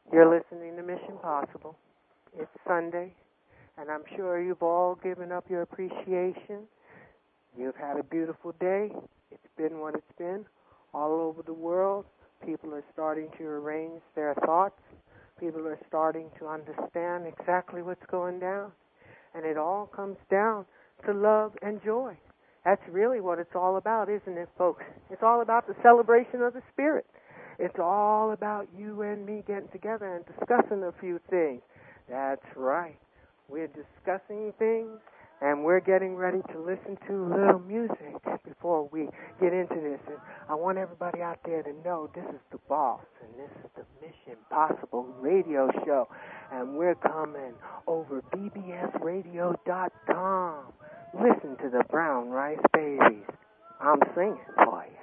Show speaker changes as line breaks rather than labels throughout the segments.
You're listening to Mission Possible. It's Sunday, and I'm sure you've all given up your appreciation. You've had a beautiful day. It's been what it's been. All over the world, people are starting to arrange their thoughts. People are starting to understand exactly what's going down. And it all comes down to love and joy. That's really what it's all about, isn't it, folks? It's all about the celebration of the Spirit. It's all about you and me getting together and discussing a few things. That's right. We're discussing things, and we're getting ready to listen to a little music before we get into this. And I want everybody out there to know this is the boss, and this is the Mission Possible radio show. And we're coming over bbsradio.com. Listen to the Brown Rice Babies. I'm singing for you.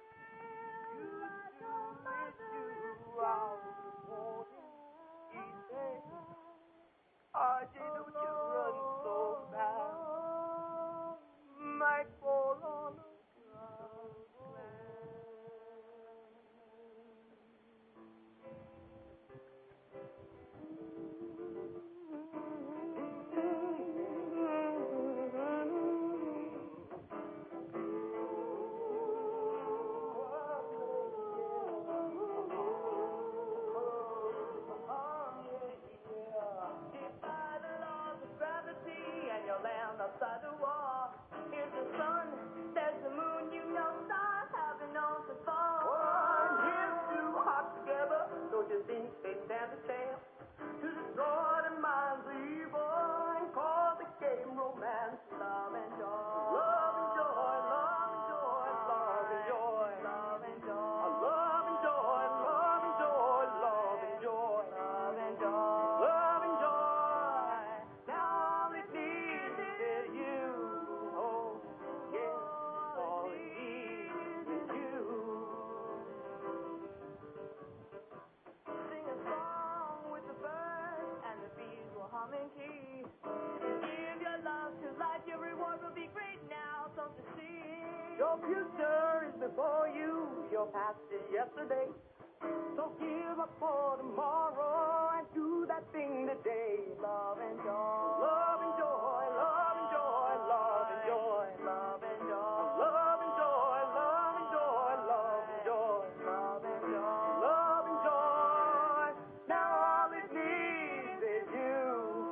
Your future is before you, your past is yesterday. So give up for tomorrow and do that thing today. Love and joy, love and joy, love and joy, love and joy, love and joy, love and joy, love and joy, love and joy, love and joy, love and joy. Now all it needs is you.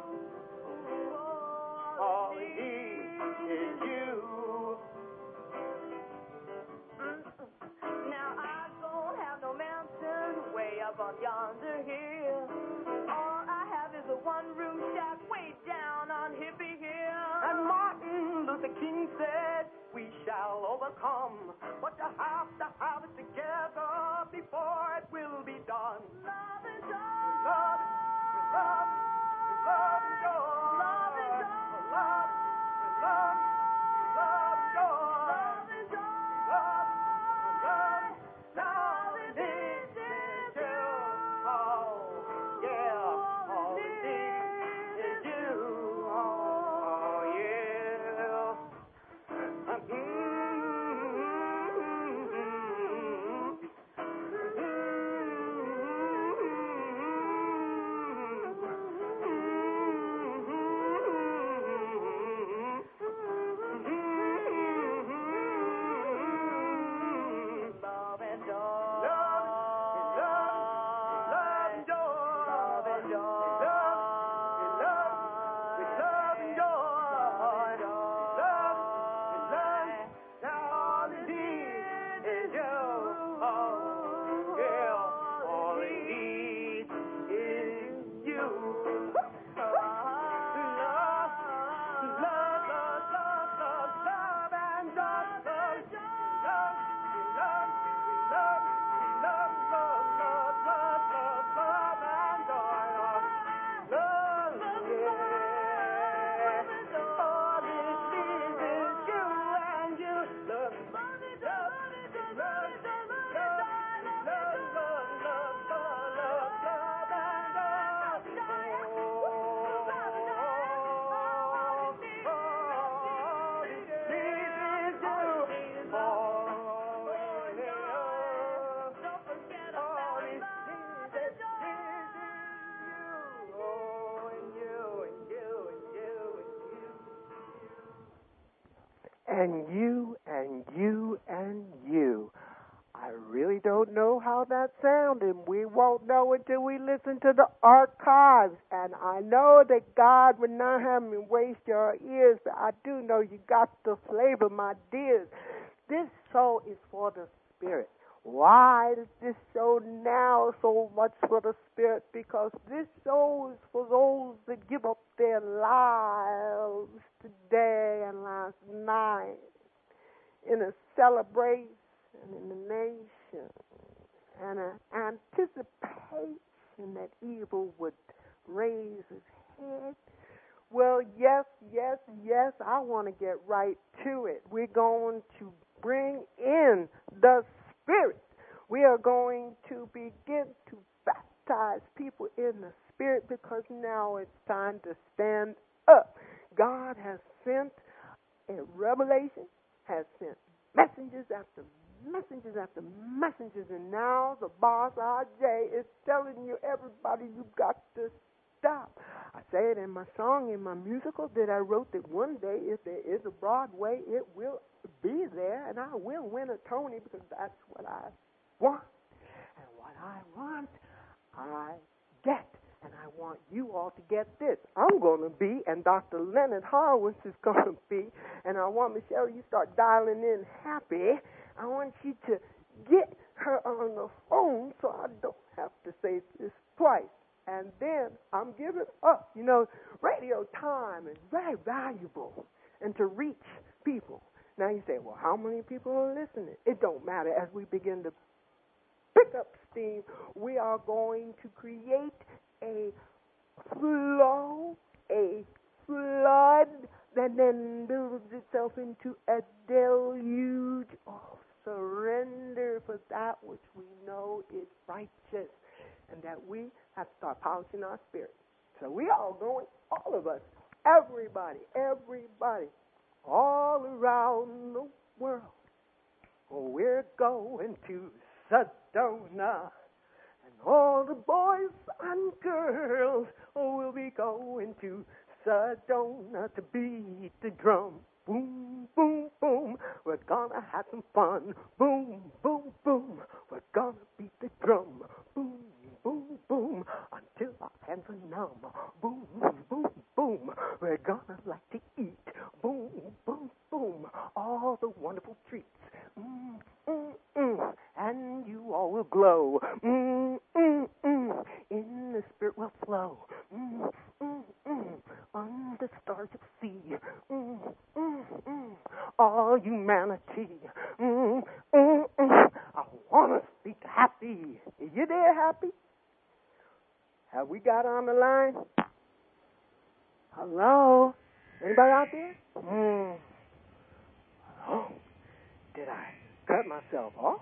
All it needs is you. On yonder hill, all I have is a one-room shack way down on Hippie Hill. And Martin Luther King said, we shall overcome, but you have to have it together before it will be done. Love and joy, love, love, love and joy, love and joy, love, love, love and joy, love and joy, love, love. Now it is.
and you and you and you. I really don't know how that sounded. We won't know until we listen to the archives. And I know that God would not have me waste your ears, but I do know you got the flavor, my dears. This show is for the spirit. Why is this show now so much for the spirit? Because this show is for those that give up their lives today and last night in a celebration in the nation and an anticipation that evil would raise his head. Well, yes, I want to get right to it. We're going to bring in the Spirit. We are going to begin to baptize people in the Spirit because now it's time to stand up. God has sent a revelation, has sent messengers after messengers after messengers, and now the boss, RJ, is telling you, everybody, you've got to stop. I say it in my song, in my musical that I wrote, that one day, if there is a Broadway, it will be there, and I will win a Tony because that's what I want. And what I want, I get. And I want you all to get this. I'm going to be, and Dr. Leonard Horowitz is going to be, and I want Michelle, you start dialing in happy. I want you to get her on the phone so I don't have to say this twice. And then I'm giving up. You know, radio time is very valuable and to reach people. Now you say, well, how many people are listening? It don't matter. As we begin to pick up steam, we are going to create a flow, a flood that then builds itself into a deluge of surrender for that which we know is righteous, and that we have to start polishing our spirit. So we all going, all of us, everybody, all around the world. We're going to Sedona, and all the boys and girls will be going to Sedona to beat the drum. Boom, boom, boom, we're gonna have some fun. Boom, boom, boom, we're gonna beat the drum. Boom, boom, boom, until our hands are numb. Boom, boom, boom, we're gonna like to eat. Boom, boom, boom, all the wonderful treats. And you all will glow. In the spirit will flow. On the stars you'll see. All humanity. I want to speak happy. Are you there, Happy? Have we got her on the line? Hello? Anybody out there? Oh, did I cut myself off?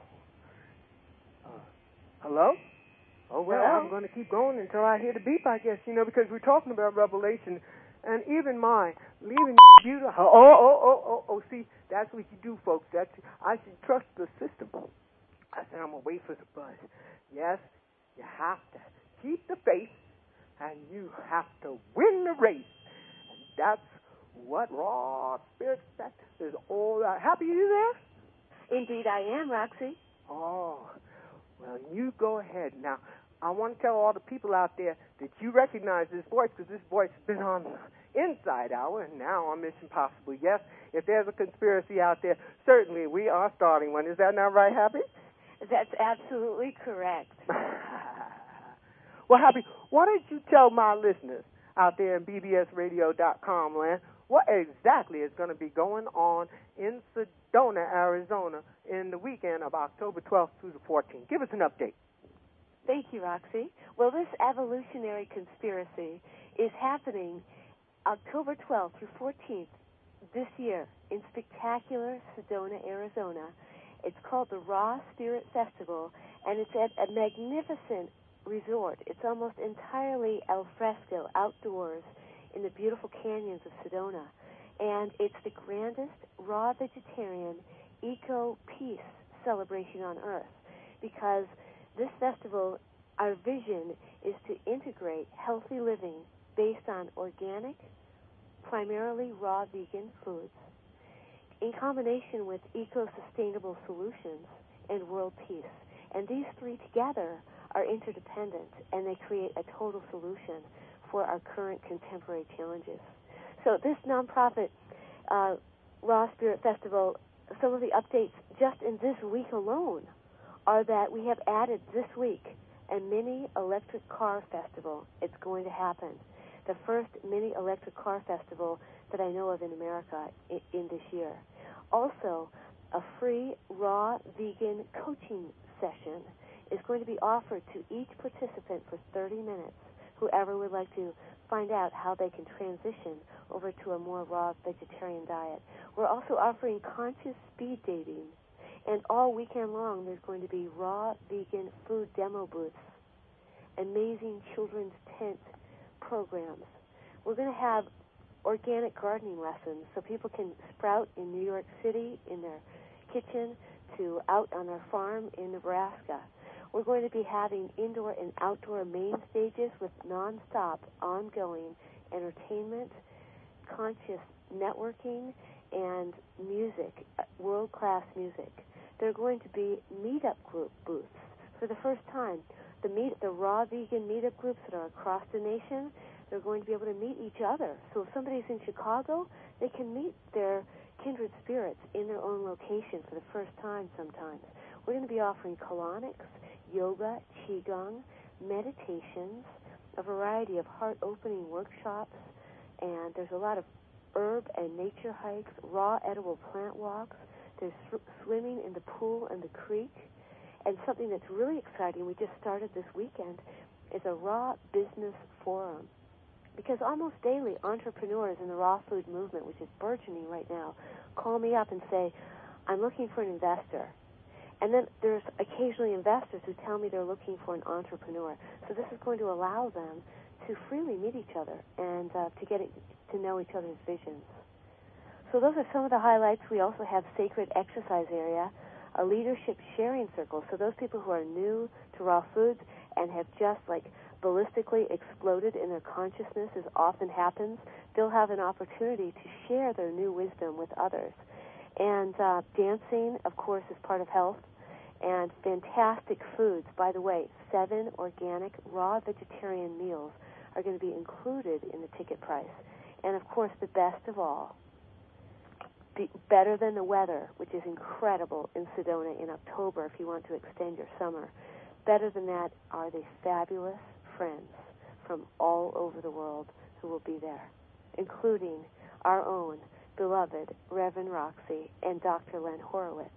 Hello? Oh, well,
Hello?
I'm going to keep going until I hear the beep, I guess, you know, because we're talking about Revelation, and even my leaving you to... Oh, see, that's what you do, folks. I should trust the system. I said I'm going to wait for the buzz. Yes, you have to keep the faith, and you have to win the race. And that's what Raw Spirit is all about. Happy you there?
Indeed I am, Roxy.
Oh, well, you go ahead. Now, I want to tell all the people out there that you recognize this voice because this voice has been on the Inside Hour and now on Mission Possible. Yes, if there's a conspiracy out there, certainly we are starting one. Is that not right, Happy?
That's absolutely correct.
Well, Happy, why don't you tell my listeners out there in bbsradio.com land what exactly is going to be going on in Sedona, Arizona, in the weekend of October 12th through the 14th. Give us an update.
Thank you, Roxy. Well, this evolutionary conspiracy is happening October 12th through 14th this year in spectacular Sedona, Arizona. It's called the Raw Spirit Festival, and it's at a magnificent resort. It's almost entirely al fresco, outdoors, in the beautiful canyons of Sedona. And it's the grandest raw vegetarian eco-peace celebration on Earth, because this festival, our vision is to integrate healthy living based on organic, primarily raw vegan foods,
in combination with eco-sustainable solutions and world peace. And these three together are interdependent, and they create a total solution for our current contemporary challenges. So this nonprofit Raw Spirit Festival, some of the updates just in this week alone are that we have added this week a mini electric car festival. It's going to happen. The first mini electric car festival that I know of in America in this year. Also, a free raw vegan coaching session is going to be offered to each participant for 30 minutes, whoever would like to find out how they can transition over to a more raw vegetarian diet. We're also offering conscious speed dating, and all weekend long there's going to be raw vegan food demo booths, amazing children's tent programs. We're going to have organic gardening lessons so people can sprout in New York City in their kitchen to out on their farm in Nebraska. We're going to be having indoor and outdoor main stages with nonstop, ongoing entertainment, conscious networking, and music, world-class music. There are going to be meetup group booths for the first time. The raw vegan meetup groups that are across the nation, they're going to be able to meet each other. So if somebody's in Chicago, they can meet their kindred spirits in their own location for the first time sometimes. We're going to be offering colonics, yoga, qigong, meditations, a variety of heart-opening workshops, and there's a lot of herb and nature hikes, raw edible plant walks. There's swimming in the pool and the creek. And something that's really exciting, we just started this weekend, is a raw business forum. Because almost daily, entrepreneurs in the raw food movement, which is burgeoning right now, call me up and say, I'm looking for an investor. And then there's occasionally investors who tell me they're looking for an entrepreneur. So this is going to allow them to freely meet each other and to get to know each other's visions. So those are some of the highlights. We also have Sacred Exercise Area, a leadership sharing circle. So those people who are new to raw foods and have just ballistically exploded in their consciousness, as often happens, they'll have an opportunity to share their new wisdom with others. And dancing, of course, is part of health. And fantastic foods. By the way, 7 organic, raw vegetarian meals are going to be included in the ticket price. And, of course, the best of all, better than the weather, which is incredible in Sedona in October if you want to extend your summer. Better than that are the fabulous friends from all over the world who will be there, including our own beloved Reverend Roxy and Dr. Len Horowitz.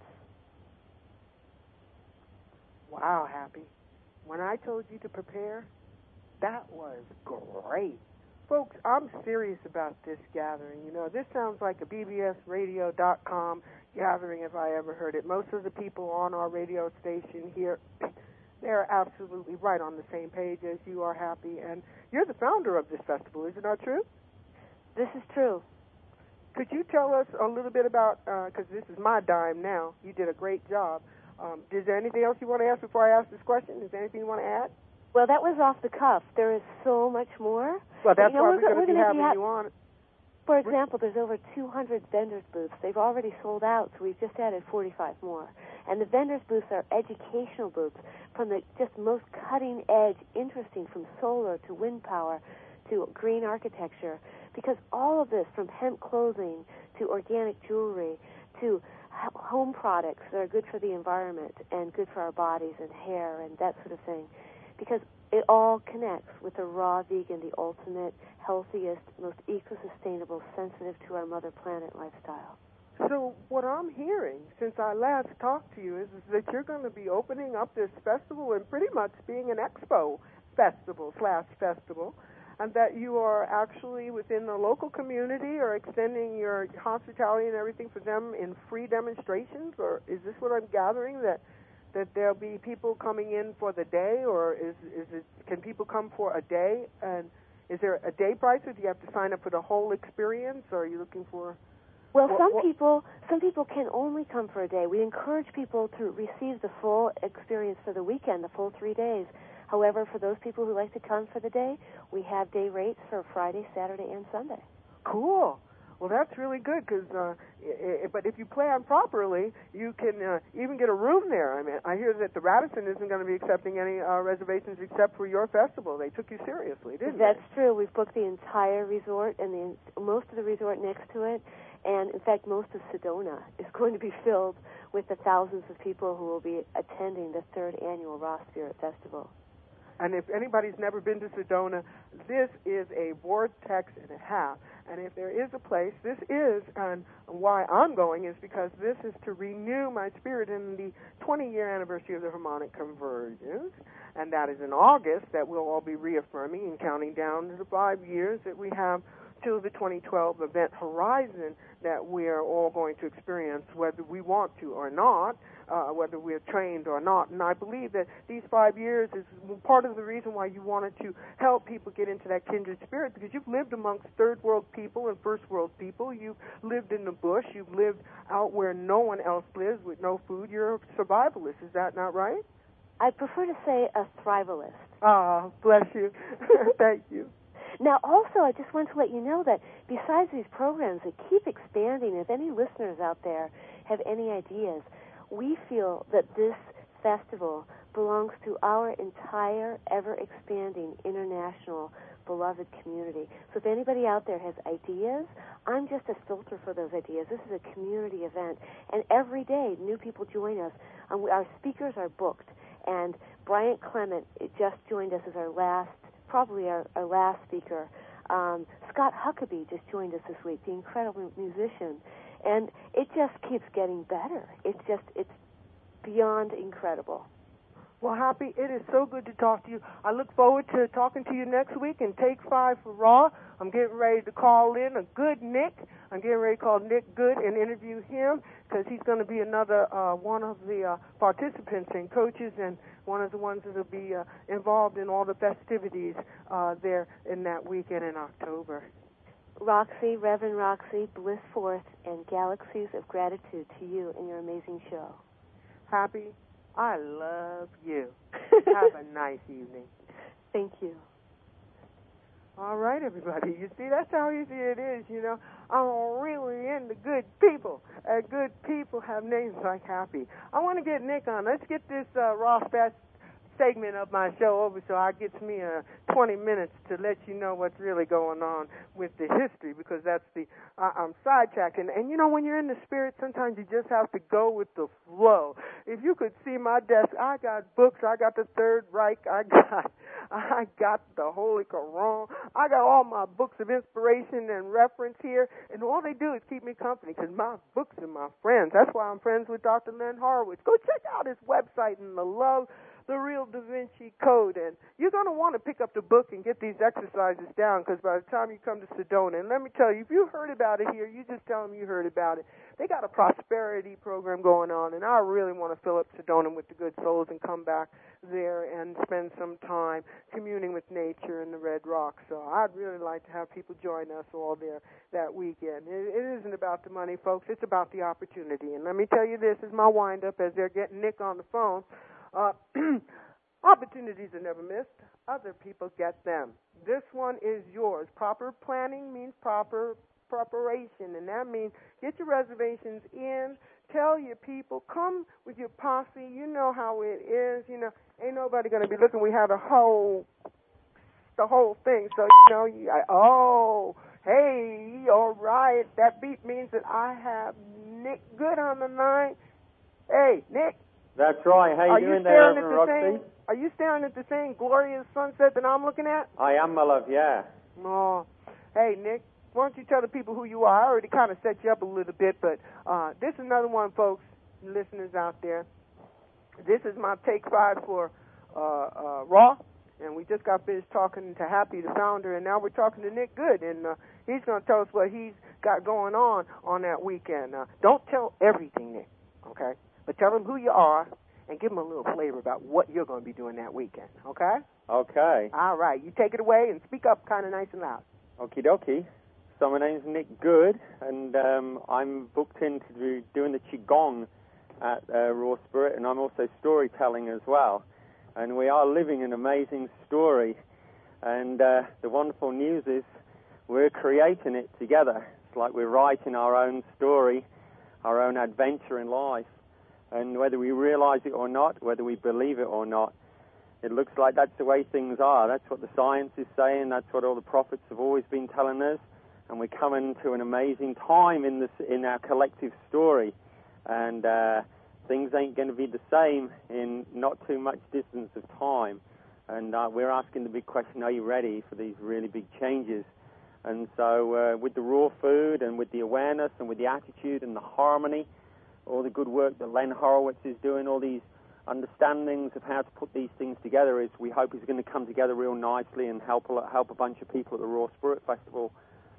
Wow, Happy. When I told you to prepare, that was great. Folks, I'm serious about this gathering. You know, this sounds like a bbsradio.com gathering if I ever heard it. Most of the people on our radio station here, they're absolutely right on the same page as you are, Happy. And you're the founder of this festival, is it not true?
This is true.
Could you tell us a little bit about, because this is my dime now, you did a great job. Is there anything else you want to ask before I ask this question? Is there anything you want to add?
Well, that was off the cuff. There is so much more.
Well, that's why we're going to be having you on.
For example, there's over 200 vendors' booths. They've already sold out, so we've just added 45 more. And the vendors' booths are educational booths from the just most cutting edge, interesting, from solar to wind power to green architecture, because all of this, from hemp clothing to organic jewelry to home products that are good for the environment and good for our bodies and hair and that sort of thing, because it all connects with the raw vegan, the ultimate, healthiest, most eco-sustainable, sensitive to our mother planet lifestyle.
So what I'm hearing since I last talked to you is that you're going to be opening up this festival and pretty much being an expo festival, and that you are actually within the local community or extending your hospitality and everything for them in free demonstrations? Or is this what I'm gathering, that there'll be people coming in for the day, or is it, can people come for a day? And is there a day price, or do you have to sign up for the whole experience, or are you looking for...
Well, some people can only come for a day. We encourage people to receive the full experience for the weekend, the full 3 days. However, for those people who like to come for the day, we have day rates for Friday, Saturday, and Sunday.
Cool. Well, that's really good because, but if you plan properly, you can even get a room there. I mean, I hear that the Radisson isn't going to be accepting any reservations except for your festival. They took you seriously, didn't they?
That's true. We've booked the entire resort and most of the resort next to it. And, in fact, most of Sedona is going to be filled with the thousands of people who will be attending the 3rd annual Raw Spirit Festival.
And if anybody's never been to Sedona, this is a vortex and a half. And if there is a place, this is, and why I'm going is because this is to renew my spirit in the 20-year anniversary of the Harmonic Convergence. And that is in August that we'll all be reaffirming and counting down to the 5 years that we have to the 2012 event horizon that we are all going to experience, whether we want to or not, whether we're trained or not. And I believe that these 5 years is part of the reason why you wanted to help people get into that kindred spirit, because you've lived amongst third world people and first world people. You've lived in the bush. You've lived out where no one else lives with no food. You're a survivalist. Is that not right?
I prefer to say a thrivalist.
Ah, bless you. Thank you.
Now, also, I just want to let you know that besides these programs that keep expanding, if any listeners out there have any ideas, we feel that this festival belongs to our entire, ever-expanding, international, beloved community. So if anybody out there has ideas, I'm just a filter for those ideas. This is a community event, and every day new people join us. Our speakers are booked, and Bryant Clement just joined us as our last speaker. Scott Huckabee just joined us this week, the incredible musician. And it just keeps getting better. It's beyond incredible.
Well, Happy, it is so good to talk to you. I look forward to talking to you next week in Take 5 for Raw. I'm getting ready to call in a good Nick. I'm getting ready to call Nick Good and interview him because he's going to be another one of the participants and coaches and one of the ones that will be involved in all the festivities there in that weekend in October.
Roxy, Reverend Roxy, bliss forth and galaxies of gratitude to you and your amazing show.
Happy, I love you. Have a nice evening.
Thank you.
All right, everybody. You see, that's how easy it is, you know. I'm really into good people. Good people have names like Happy. I want to get Nick on. Let's get this Raw Fest segment of my show over so it gets me 20 minutes to let you know what's really going on with the history, because that's I'm sidetracked. And you know, when you're in the spirit, sometimes you just have to go with the flow. If you could see my desk, I got books. I got the Third Reich. I got the Holy Quran. I got all my books of inspiration and reference here, and all they do is keep me company, because my books are my friends. That's why I'm friends with Dr. Len Horowitz. Go check out his website and The Real Da Vinci Code, and you're going to want to pick up the book and get these exercises down, because by the time you come to Sedona, and let me tell you, if you heard about it here, you just tell them you heard about it. They got a prosperity program going on, and I really want to fill up Sedona with the good souls and come back there and spend some time communing with nature and the Red Rocks. So I'd really like to have people join us all there that weekend. It isn't about the money, folks. It's about the opportunity. And let me tell you, this is my wind-up as they're getting Nick on the phone. Opportunities are never missed. Other people get them. This one is yours. Proper planning means proper preparation, and that means get your reservations in. Tell your people, come with your posse. You know how it is. You know, ain't nobody going to be looking. We have the whole thing. So, you know, hey, all right. That beat means that I have Nick Good on the line. Hey, Nick.
That's right. How you doing there, Reverend Roxy?
Are you staring at the same glorious sunset that I'm looking at?
I am, my love, yeah.
Oh. Hey, Nick, why don't you tell the people who you are? I already kind of set you up a little bit, but this is another one, folks, listeners out there. This is my Take 5 for Raw, and we just got finished talking to Happy, the founder, and now we're talking to Nick Good, and he's going to tell us what he's got going on that weekend. Don't tell everything, Nick, okay? But tell them who you are and give them a little flavor about what you're going to be doing that weekend, okay?
Okay.
All right. You take it away and speak up kind of nice and loud.
Okie dokie. So my name's Nick Good, and I'm booked in to be doing the Qigong at Raw Spirit, and I'm also storytelling as well. And we are living an amazing story. And the wonderful news is we're creating it together. It's like we're writing our own story, our own adventure in life. And whether we realize it or not, whether we believe it or not, it looks like that's the way things are. That's what the science is saying. That's what all the prophets have always been telling us. And we're coming to an amazing time in our collective story. And things ain't going to be the same in not too much distance of time. And we're asking the big question, are you ready for these really big changes? And so with the raw food and with the awareness and with the attitude and the harmony, all the good work that Len Horowitz is doing, all these understandings of how to put these things together, we hope is going to come together real nicely and help a bunch of people at the Raw Spirit Festival.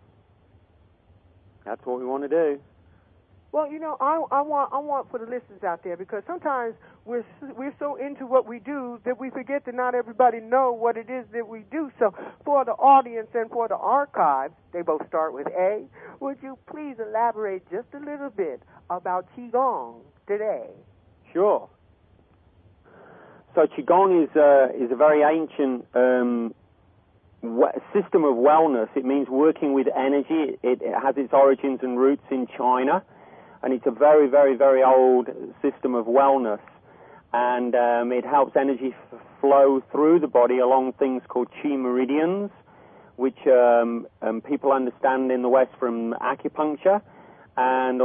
That's what we want to do.
Well, I want for the listeners out there, because sometimes we're so into what we do that we forget that not everybody know what it is that we do. So for the audience and for the archives, they both start with A. Would you please elaborate just a little bit about Qigong today?
Sure. So Qigong is a very ancient system of wellness. It means working with energy. It has its origins and roots in China. And it's a very, very, very old system of wellness. And it helps energy flow through the body along things called chi meridians, which people understand in the West from acupuncture. And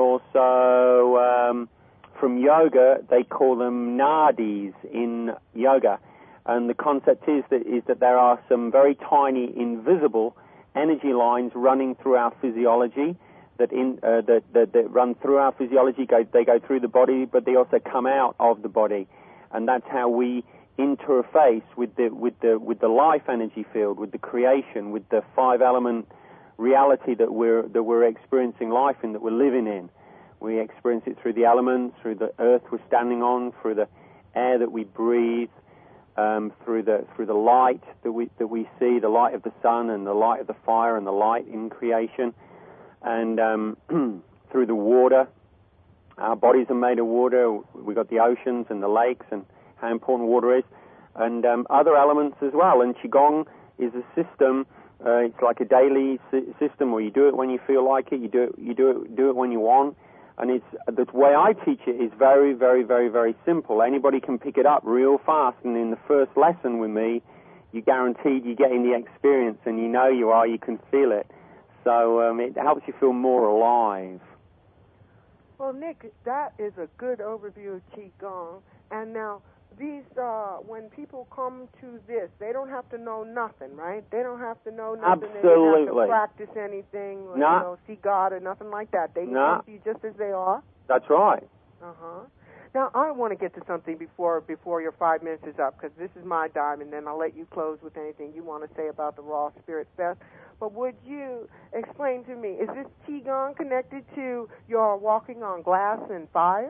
also from yoga, they call them nadis in yoga. And the concept is that there are some very tiny, invisible energy lines running through our physiology, that run through our physiology. They go through the body, but they also come out of the body, and that's how we interface with the life energy field, with the creation, with the 5-element reality that we're experiencing life in, that we're living in. We experience it through the elements, through the earth we're standing on, through the air that we breathe, through the light that we see, the light of the sun and the light of the fire and the light in creation. And through the water. Our bodies are made of water. We've got the oceans and the lakes and how important water is, and other elements as well. And Qigong is a system. It's like a daily system where you do it when you feel like it. You do it when you want. And it's the way I teach it is very, very, very, very simple. Anybody can pick it up real fast. And in the first lesson with me, you're guaranteed you're getting the experience, and you know you are. You can feel it. So it helps you feel more alive.
Well, Nick, that is a good overview of Qigong. And now, these when people come to this, they don't have to know nothing, right? They don't have to know nothing.
Absolutely.
They don't have to practice anything, or, see God or nothing like that. They can come to you just as they are.
That's right.
Uh-huh. Now, I want to get to something before your 5 minutes is up, because this is my dime, and then I'll let you close with anything you want to say about the Raw Spirit Fest. But would you explain to me, is this Qigong connected to your walking on glass and fire?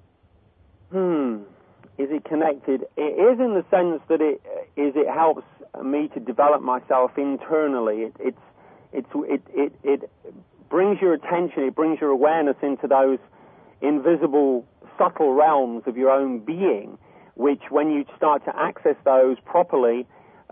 Is it connected? It is, in the sense that it helps me to develop myself internally. It brings your attention, it brings your awareness into those invisible, subtle realms of your own being, which, when you start to access those properly,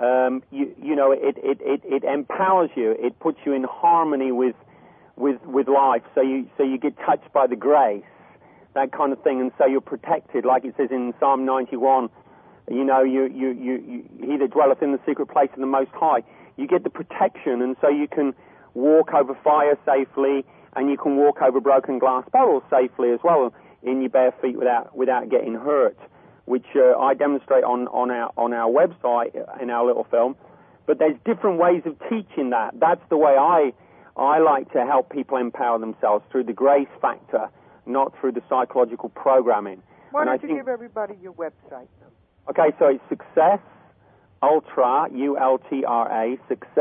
it empowers you. It puts you in harmony with life. So you get touched by the grace, that kind of thing, and so you're protected, like it says in Psalm 91. He that dwelleth in the secret place of the Most High. You get the protection, and so you can walk over fire safely, and you can walk over broken glass bottles safely as well, in your bare feet without getting hurt, which I demonstrate on our website in our little film. But there's different ways of teaching that. That's the way I like to help people empower themselves, through the grace factor, not through the psychological programming.
Why don't you give everybody your website?
Okay, so it's Success Ultra, ULTRA,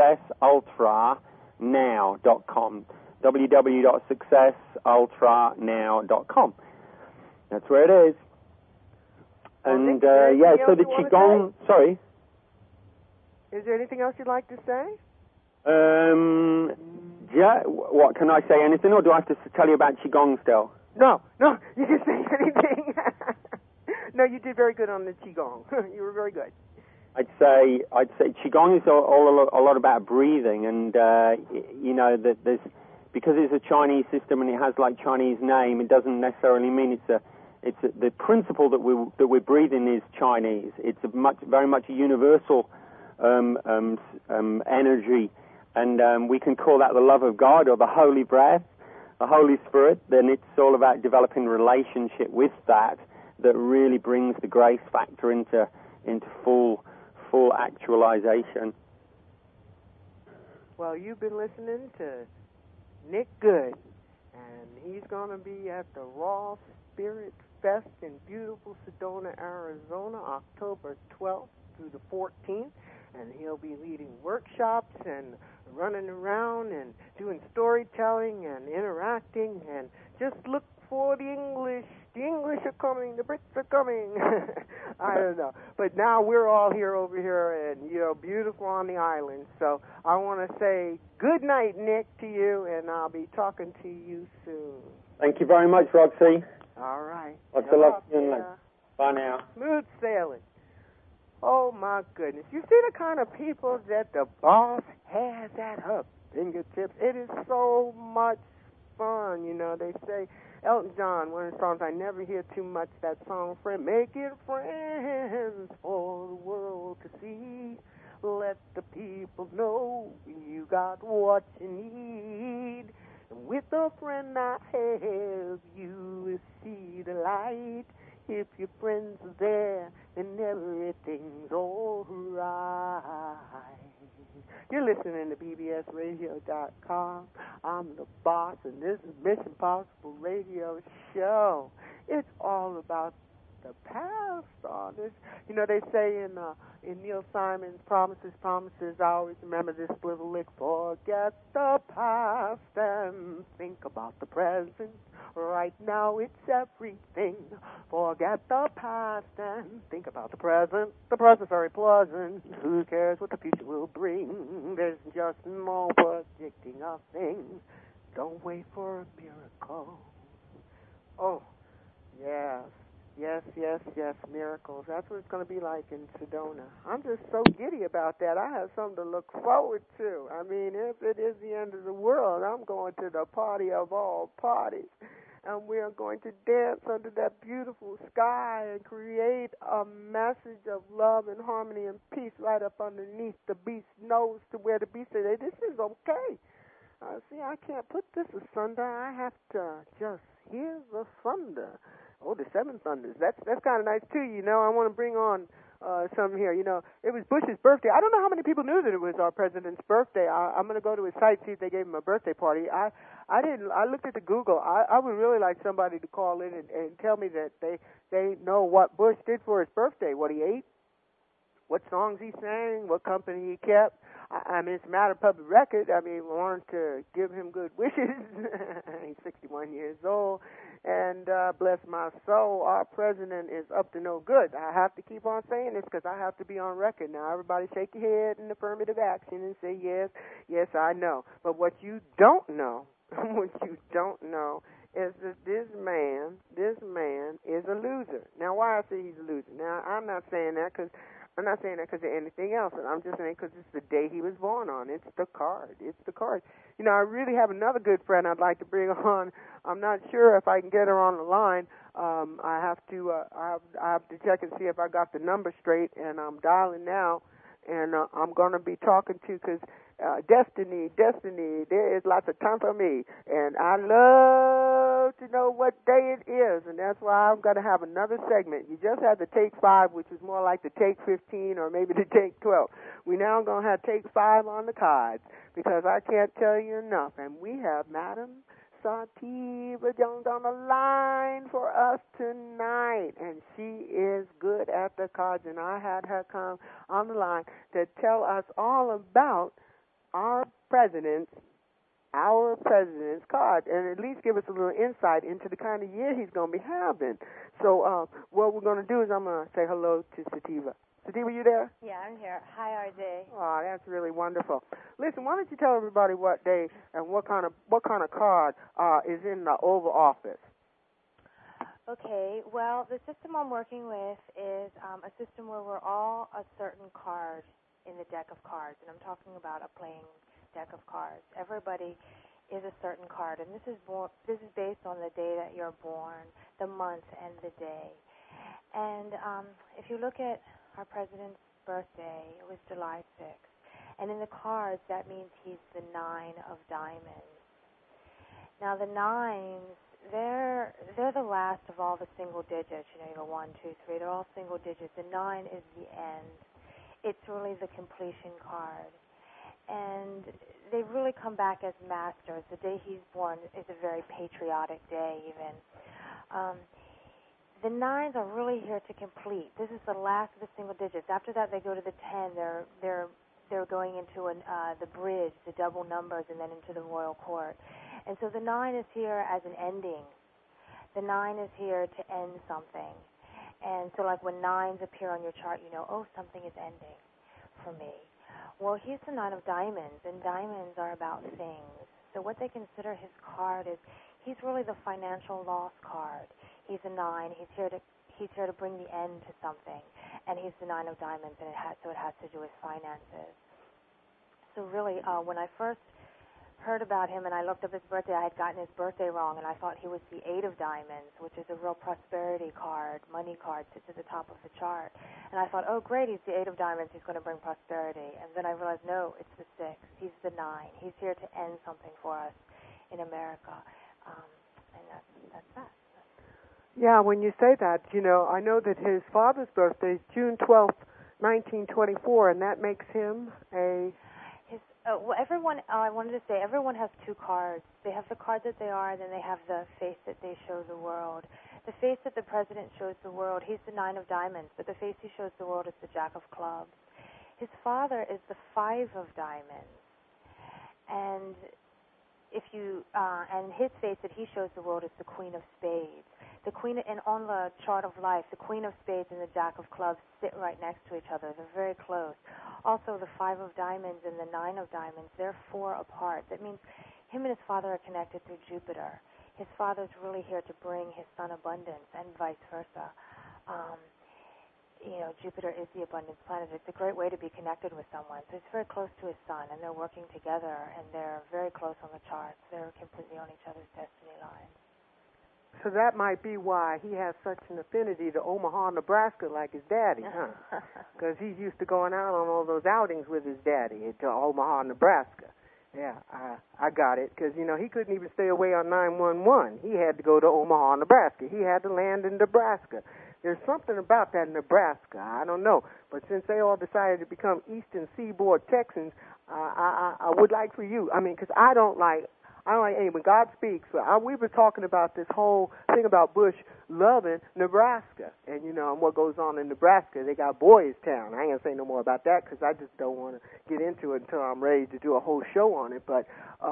SuccessUltraNow.com. www.successultranow.com. That's where it is. And, so the Qigong... Sorry?
Is there anything else you'd like to say?
Yeah, what, can I say anything, or do I have to tell you about Qigong still?
No, you can say anything. No, you did very good on the Qigong. You were very good.
I'd say Qigong is a lot about breathing, and, that there's because it's a Chinese system and it has like Chinese name, it doesn't necessarily mean the principle that we're breathing is Chinese. It's very much a universal energy, and we can call that the love of God or the Holy Breath, the Holy Spirit. Then it's all about developing relationship with that really brings the grace factor into full actualization.
Well, you've been listening to Nick Good, and he's going to be at the Raw Spirit Fest in beautiful Sedona, Arizona, October 12th through the 14th, and he'll be leading workshops and running around and doing storytelling and interacting, and just look for the English. The English are coming. The Brits are coming. I don't know. But now we're all over here, and, beautiful on the island. So I want to say good night, Nick, to you, and I'll be talking to you soon.
Thank you very much, Roxy.
All right.
Lots of love to you. Bye now.
Smooth sailing. Oh, my goodness. You see the kind of people that the boss has at her fingertips? It is so much fun. They say, Elton John, one of the songs I never hear too much, that song, Friend, making friends for the world to see. Let the people know you got what you need. And with a friend I have, you will see the light. If your friends are there, then everything's all right. You're listening to bbsradio.com. I'm the boss, and this is Mission Possible Radio Show. It's all about the past on this. They say in Neil Simon's Promises, I always remember this little lick. Forget the past and think about the present. Right now it's everything. Forget the past and think about the present. The present's very pleasant. Who cares what the future will bring? There's just no predicting of things. Don't wait for a miracle. Oh, yes. Yes, miracles. That's what it's going to be like in Sedona. I'm just so giddy about that. I have something to look forward to. I mean, if it is the end of the world, I'm going to the party of all parties. And we are going to dance under that beautiful sky and create a message of love and harmony and peace right up underneath the beast's nose, to where the beast says, hey, this is okay. See, I can't put this asunder. I have to just hear the thunder. Oh, the seven thunders. That's kind of nice, too. I want to bring on something here. It was Bush's birthday. I don't know how many people knew that it was our president's birthday. I'm going to go to his site, see if they gave him a birthday party. I didn't. I looked at the Google. I would really like somebody to call in and tell me that they know what Bush did for his birthday, what he ate, what songs he sang, what company he kept. I mean, it's a matter of public record. I mean, we wanted to give him good wishes. He's 61 years old. And bless my soul, our president is up to no good. I have to keep on saying this because I have to be on record. Now, everybody shake your head in affirmative action and say, yes, I know. But what you don't know, is that this man is a loser. Now, why I say he's a loser? Now, I'm not saying that because of anything else. And I'm just saying because it's the day he was born on. It's the card. I really have another good friend I'd like to bring on. I'm not sure if I can get her on the line. I have to check and see if I got the number straight, and I'm dialing now. And I'm going to be talking to, because Destiny, there is lots of time for me. And I love to know what day it is, and that's why I'm going to have another segment. You just had the Take 5, which is more like the Take 15 or maybe the Take 12. We now going to have Take 5 on the cards, because I can't tell you enough. And we have Madam Sativa Jones on the line for us tonight, and she is good at the cards, and I had her come on the line to tell us all about our president's cards, and at least give us a little insight into the kind of year he's going to be having. So what we're going to do is I'm going to say hello to Sativa. Sativa, you there?
Yeah, I'm here. Hi, RJ.
Oh, that's really wonderful. Listen, why don't you tell everybody what day and what kind of card is in the Oval Office?
Okay, well, the system I'm working with is a system where we're all a certain card in the deck of cards, and I'm talking about a playing deck of cards. Everybody is a certain card, and this is based on the day that you're born, the month, and the day. And if you look at our president's birthday, it was July 6th, and in the cards that means he's the 9 of diamonds. Now the nines, they're the last of all the single digits. You have 1, 2, 3. They're all single digits. The 9 is the end. It's really the completion card. And they really come back as masters. The day he's born is a very patriotic day, even. The 9s are really here to complete. This is the last of the single digits. After that, they go to the 10. They're going into the bridge, the double numbers, and then into the royal court. And so the 9 is here as an ending. The 9 is here to end something. And so like when 9s appear on your chart, you know, oh, something is ending for me. Well, he's the 9 of diamonds, and diamonds are about things. So what they consider his card is he's really the financial loss card. He's a 9. He's here to bring the end to something. And he's the 9 of diamonds, and it has to do with finances. So really, when I first heard about him and I looked up his birthday, I had gotten his birthday wrong, and I thought he was the 8 of diamonds, which is a real prosperity card, money card, sits at the top of the chart. And I thought, oh, great, he's the 8 of diamonds, he's going to bring prosperity. And then I realized, no, it's the 6. He's the 9. He's here to end something for us in America. And that's that.
Yeah, when you say that, you know, I know that his father's birthday is June 12th, 1924, and that makes him a...
Well, everyone, I wanted to say, everyone has 2 cards. They have the card that they are, and then they have the face that they show the world. The face that the president shows the world, he's the 9 of diamonds, but the face he shows the world is the Jack of clubs. His father is the 5 of diamonds. And and his face that he shows the world is the Queen of spades. The Queen, and on the chart of life, the Queen of spades and the Jack of clubs sit right next to each other. They're very close. Also, the 5 of diamonds and the 9 of diamonds, they're 4 apart. That means him and his father are connected through Jupiter. His father's really here to bring his son abundance, and vice versa. You know, Jupiter is the abundance planet. It's a great way to be connected with someone. So he's very close to his son, and they're working together, and they're very close on the charts. They're completely on each other's destiny lines.
So that might be why he has such an affinity to Omaha, Nebraska, like his daddy, huh? Because he's used to going out on all those outings with his daddy to Omaha, Nebraska. Yeah, I got it. Because, you know, he couldn't even stay away on 911. He had to go to Omaha, Nebraska. He had to land in Nebraska. There's something about that Nebraska. I don't know. But since they all decided to become Eastern Seaboard Texans, I would like for you, I mean, because I don't like any. When God speaks, we were talking about this whole thing about Bush loving Nebraska, and you know, and what goes on in Nebraska. They got Boys Town. I ain't gonna say no more about that because I just don't want to get into it until I'm ready to do a whole show on it. But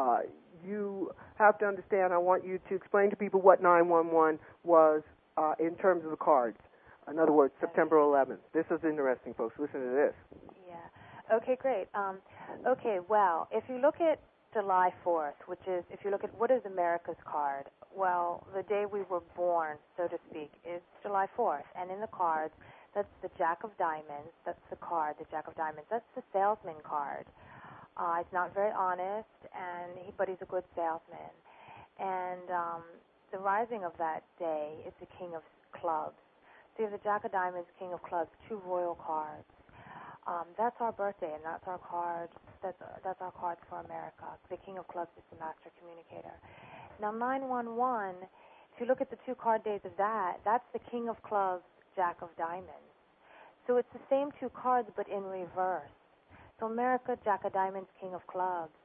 you have to understand. I want you to explain to people what 911 was in terms of the cards. In other words, September 11th. This is interesting, folks. Listen to this.
Yeah. Okay, great. Okay, well, if you look at July 4th, which is, if you look at what is America's card, well, the day we were born, so to speak, is July 4th. And in the cards, that's the Jack of diamonds. That's the card, the Jack of diamonds. That's the salesman card. He's not very honest, but he's a good salesman. And the rising of that day is the King of clubs. So you have the Jack of diamonds, King of clubs, 2 royal cards. That's our birthday, and that's our card. That's our cards for America. The King of clubs is the master communicator. Now 911, if you look at the 2 card days of that, that's the King of clubs, Jack of diamonds. So it's the same 2 cards, but in reverse. So America, Jack of diamonds, King of clubs.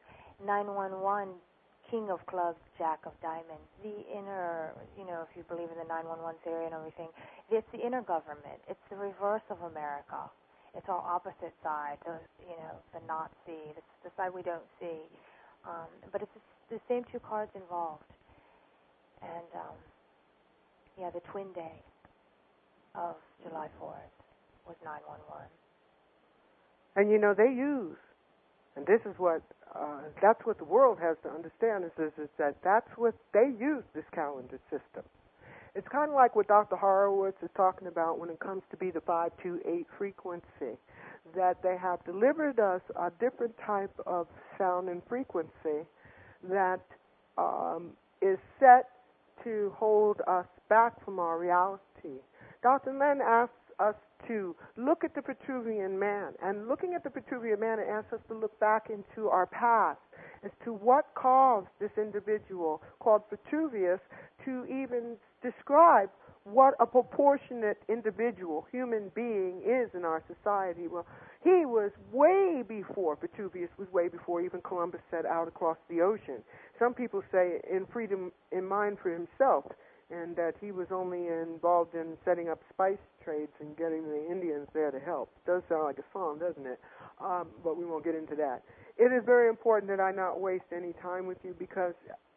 911, King of clubs, Jack of diamonds. The inner, you know, if you believe in the 911 theory and everything, it's the inner government. It's the reverse of America. It's our opposite side, the not see, the side we don't see. But it's the same 2 cards involved. And, the twin day of July 4th was 911.
And, you know, they use, and this is what, that's what the world has to understand, is that that's what they use, this calendar system. It's kind of like what Dr. Horowitz is talking about when it comes to be the 528 frequency, that they have delivered us a different type of sound and frequency that is set to hold us back from our reality. Dr. Len asks us to look at the Vitruvian Man, and looking at the Vitruvian Man, it asks us to look back into our past as to what caused this individual called Vitruvius to even describe what a proportionate individual, human being, is in our society. Well, he was way before, Vitruvius was way before even Columbus set out across the ocean. Some people say in freedom in mind for himself, and that he was only involved in setting up spice trades and getting the Indians there to help. It does sound like a song, doesn't it? But we won't get into that. It is very important that I not waste any time with you, because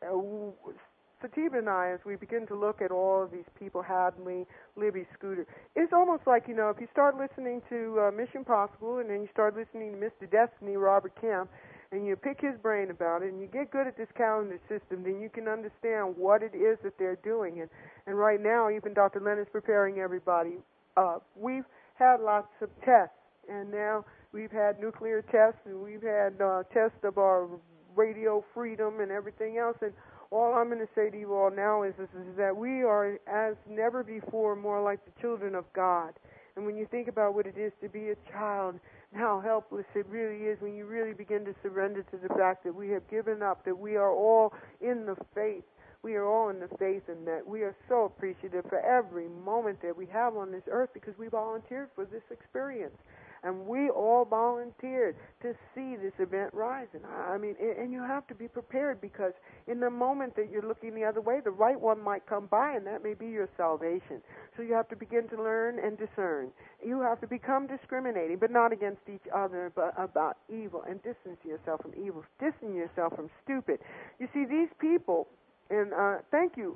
Sativa and I, as we begin to look at all of these people, Hadley, Libby, Scooter, it's almost like, you know, if you start listening to Mission Possible and then you start listening to Mr. Destiny, Robert Kemp, and you pick his brain about it, and you get good at this calendar system, then you can understand what it is that they're doing. And right now, even Dr. Len is preparing everybody. We've had lots of tests, and now we've had nuclear tests, and we've had tests of our radio freedom and everything else. And all I'm going to say to you all now is that we are, as never before, more like the children of God. And when you think about what it is to be a child, and how helpless it really is when you really begin to surrender to the fact that we have given up, that we are all in the faith. We are all in the faith, and that we are so appreciative for every moment that we have on this earth, because we volunteered for this experience. And we all volunteered to see this event rise. And I mean, and you have to be prepared, because in the moment that you're looking the other way, the right one might come by, and that may be your salvation. So you have to begin to learn and discern. You have to become discriminating, but not against each other, but about evil, and distance yourself from evil, distance yourself from stupid. You see, these people, and thank you,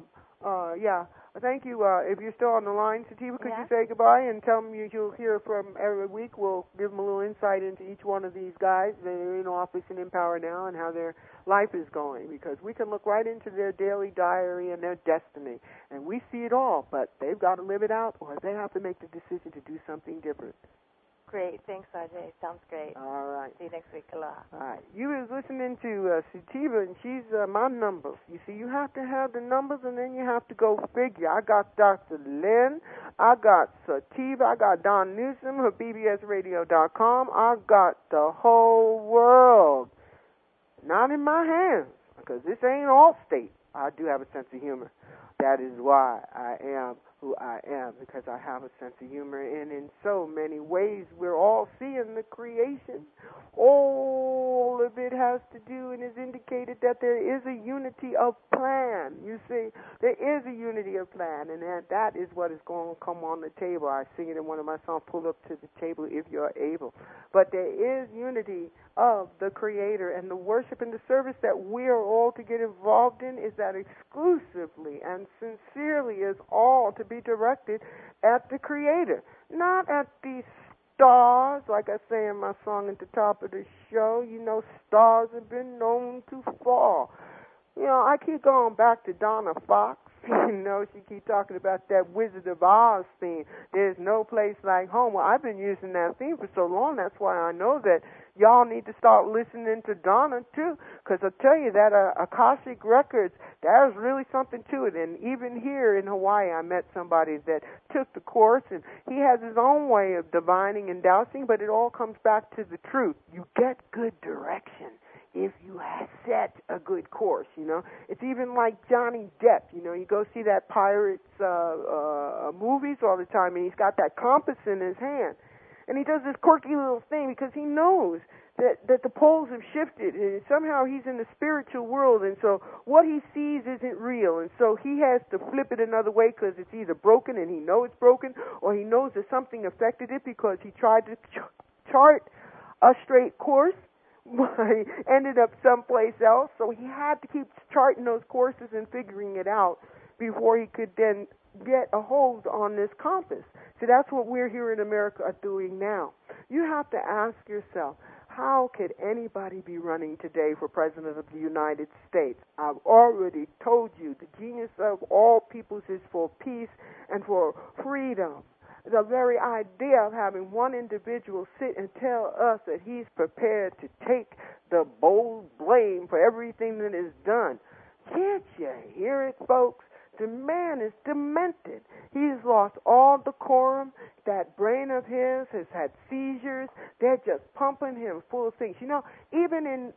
thank you. If you're still on the line, Sativa, could you say goodbye and tell them you'll hear from every week? We'll give them a little insight into each one of these guys. They're in office in Empower now, and how their life is going, because we can look right into their daily diary and their destiny, and we see it all, but they've got to live it out, or they have to make the decision to do something different.
Great. Thanks, Ajay. Sounds great.
All right.
See you next week. Aloha.
All right. You was listening to Sativa, and she's my numbers. You see, you have to have the numbers, and then you have to go figure. I got Dr. Lynn. I got Sativa. I got Don Newsom, her BBSradio.com. I got the whole world. Not in my hands, because this ain't all state. I do have a sense of humor. That is why I am who I am, because I have a sense of humor, and in so many ways we're all seeing the creation. All of it has to do and is indicated that there is a unity of plan. You see, there is a unity of plan, and that is what is going to come on the table. I sing it in one of my songs, Pull Up to the Table If You're Able. But there is unity of the Creator, and the worship and the service that we are all to get involved in is that exclusively and sincerely is all to be directed at the Creator, not at these stars, like I say in my song at the top of the show. You know, stars have been known to fall. You know, I keep going back to Donna Fox. You know, she keep talking about that Wizard of Oz theme. There's no place like home. Well, I've been using that theme for so long, that's why I know that y'all need to start listening to Donna, too, because I tell you that Akashic Records, there's really something to it. And even here in Hawaii, I met somebody that took the course, and he has his own way of divining and dowsing, but it all comes back to the truth. You get good direction if you have set a good course, you know. It's even like Johnny Depp, you know. You go see that Pirates movies all the time, and he's got that compass in his hand. And he does this quirky little thing because he knows that the poles have shifted, and somehow he's in the spiritual world, and so what he sees isn't real, and so he has to flip it another way because it's either broken and he knows it's broken, or he knows that something affected it because he tried to chart a straight course, but he ended up someplace else, so he had to keep charting those courses and figuring it out before he could then get a hold on this compass. So that's what we're here in America are doing now. You have to ask yourself, how could anybody be running today for President of the United States? I've already told you the genius of all peoples is for peace and for freedom. the very idea of having one individual sit and tell us that he's prepared to take the bold blame for everything that is done. Can't you hear it, folks? The man is demented. He's lost all decorum. That brain of his has had seizures. They're just pumping him full of things. You know, even in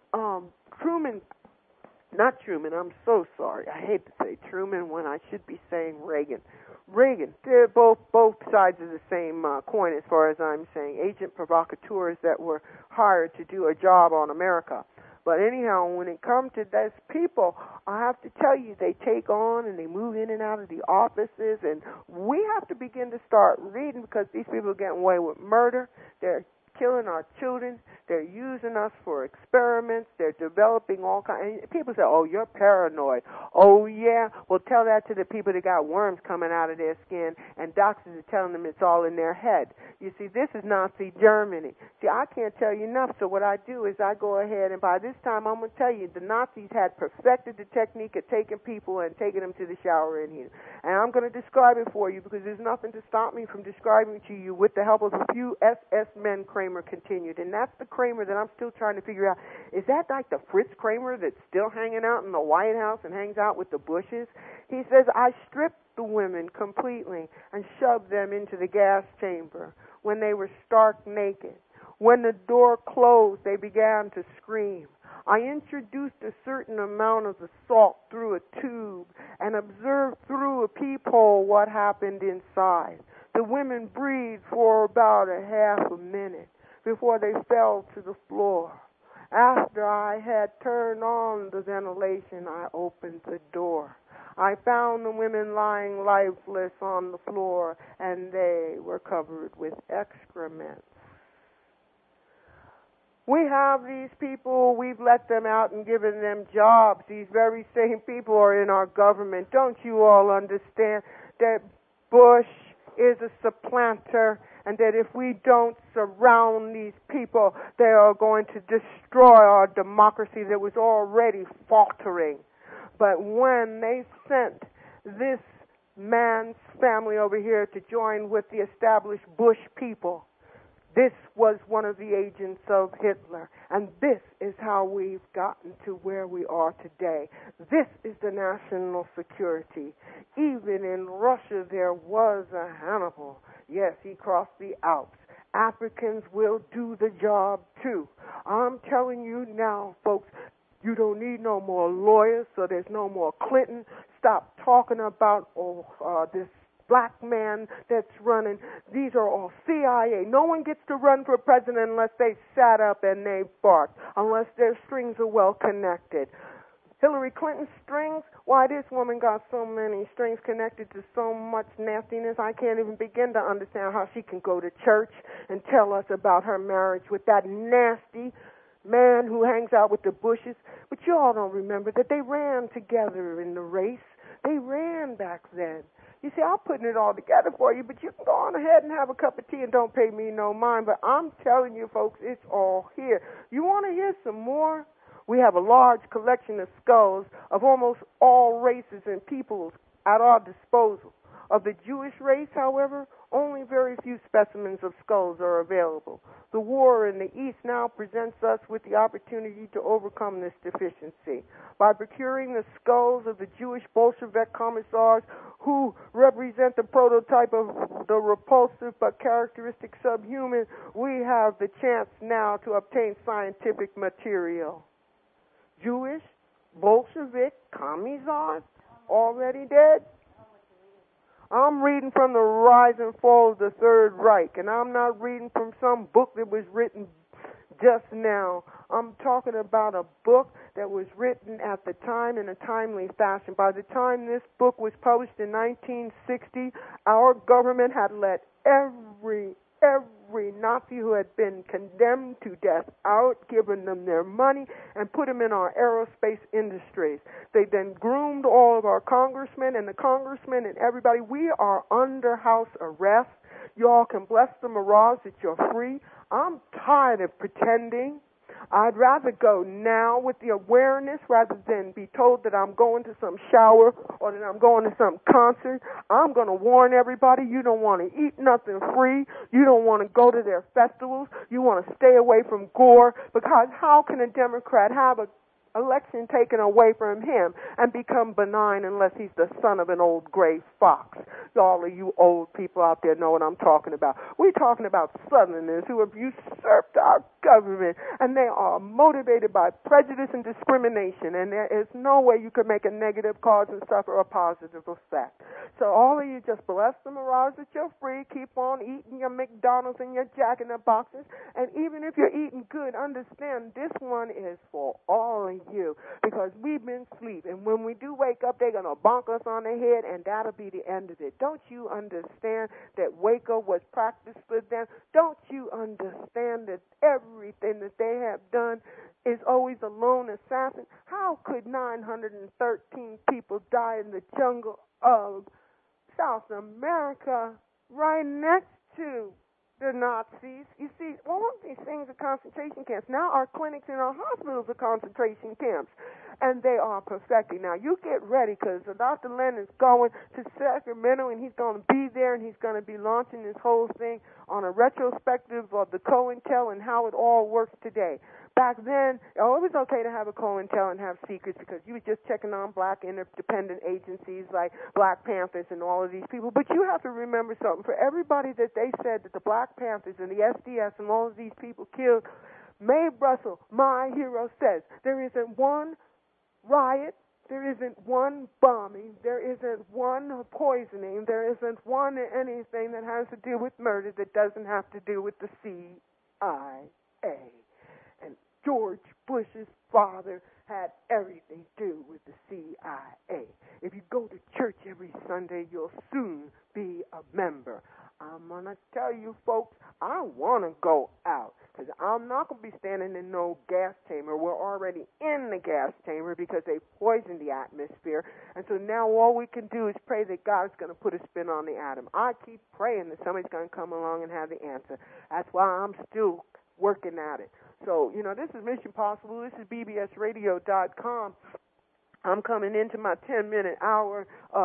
not Truman, I'm so sorry. I hate to say Truman when I should be saying Reagan. They're both sides of the same coin as far as I'm saying. Agent provocateurs that were hired to do a job on America. But anyhow, when it comes to those people, I have to tell you, they take on and they move in and out of the offices, and we have to begin to start reading because these people are getting away with murder. They're killing our children. They're using us for experiments. They're developing all kinds. People say, "Oh, you're paranoid." Oh, yeah. Well, tell that to the people that got worms coming out of their skin, and doctors are telling them it's all in their head. You see, this is Nazi Germany. See, I can't tell you enough, so what I do is I go ahead, and by this time I'm going to tell you, the Nazis had perfected the technique of taking people and taking them to the shower in here. And I'm going to describe it for you because there's nothing to stop me from describing it to you with the help of a few SS men, Kramer continued. And that's the Kramer that I'm still trying to figure out. Is that like the Fritz Kramer that's still hanging out in the White House and hangs out with the Bushes? He says, I stripped the women completely and shoved them into the gas chamber when they were stark naked. When the door closed, they began to scream. I introduced a certain amount of the salt through a tube and observed through a peephole what happened inside. The women breathed for about a half a minute before they fell to the floor. After I had turned on the ventilation, I opened the door. I found the women lying lifeless on the floor, and they were covered with excrement. We have these people, we've let them out and given them jobs. These very same people are in our government. Don't you all understand that Bush is a supplanter and that if we don't surround these people, they are going to destroy our democracy that was already faltering? But when they sent this man's family over here to join with the established Bush people, this was one of the agents of Hitler, and this is how we've gotten to where we are today. This is the national security. Even in Russia, there was a Hannibal. Yes, he crossed the Alps. Africans will do the job, too. I'm telling you now, folks, you don't need no more lawyers, so there's no more Clinton. Stop talking about this black man that's running. These are all CIA. No one gets to run for president unless they sat up and they barked, unless their strings are well connected. Hillary Clinton's strings, why this woman got so many strings connected to so much nastiness, I can't even begin to understand how she can go to church and tell us about her marriage with that nasty man who hangs out with the Bushes. But you all don't remember that they ran together in the race. They ran back then. You see, I'm putting it all together for you, but you can go on ahead and have a cup of tea and don't pay me no mind. But I'm telling you, folks, it's all here. You want to hear some more? We have a large collection of skulls of almost all races and peoples at our disposal. Of the Jewish race, however, only very few specimens of skulls are available. The war in the East now presents us with the opportunity to overcome this deficiency. By procuring the skulls of the Jewish Bolshevik commissars who represent the prototype of the repulsive but characteristic subhuman, we have the chance now to obtain scientific material. Jewish Bolshevik commissars already dead? I'm reading from the Rise and Fall of the Third Reich, and I'm not reading from some book that was written just now. I'm talking about a book that was written at the time in a timely fashion. By the time this book was published in 1960, our government had let every Nazi who had been condemned to death out, given them their money, and put them in our aerospace industries. They then groomed all of our congressmen, and the congressmen and everybody. We are under house arrest. You all can bless the mirage that you're free. I'm tired of pretending. I'd rather go now with the awareness rather than be told that I'm going to some shower or that I'm going to some concert. I'm going to warn everybody, you don't want to eat nothing free. You don't want to go to their festivals. You want to stay away from Gore, because how can a Democrat have a election taken away from him and become benign unless he's the son of an old gray fox? All of you old people out there know what I'm talking about. We're talking about Southerners who have usurped our government, and they are motivated by prejudice and discrimination, and there is no way you could make a negative cause and suffer a positive effect. So all of you just bless the mirage that you're free. Keep on eating your McDonald's and your Jack in the Boxes, and even if you're eating good, understand this one is for all of you, because we've been asleep, and when we do wake up, they're going to bonk us on the head, and that'll be the end of it. Don't you understand that Waco was practiced for them? Don't you understand that everything that they have done is always a lone assassin? How could 913 people die in the jungle of South America right next to the Nazis? You see, all of these things are concentration camps. Now our clinics and our hospitals are concentration camps, and they are perfecting. Now you get ready, because Dr. Len is going to Sacramento, and he's going to be there, and he's going to be launching this whole thing on a retrospective of the COINTEL and how it all works today. Back then, it was okay to have a COINTEL and have secrets, because you were just checking on black independent agencies like Black Panthers and all of these people. But you have to remember something. For everybody that they said that the Black Panthers and the SDS and all of these people killed, Mae Brussell, my hero, says there isn't one riot, there isn't one bombing, there isn't one poisoning, there isn't one anything that has to do with murder that doesn't have to do with the CIA. And George Bush's father had everything to do with the CIA. If you go to church every Sunday, you'll soon be a member. I'm going to tell you folks, I want to go out, because I'm not going to be standing in no gas chamber. We're already in the gas chamber because they poisoned the atmosphere. And so now all we can do is pray that God's going to put a spin on the atom. I keep praying that somebody's going to come along and have the answer. That's why I'm still working at it. So, this is Mission Possible. This is bbsradio.com. I'm coming into my 10-minute hour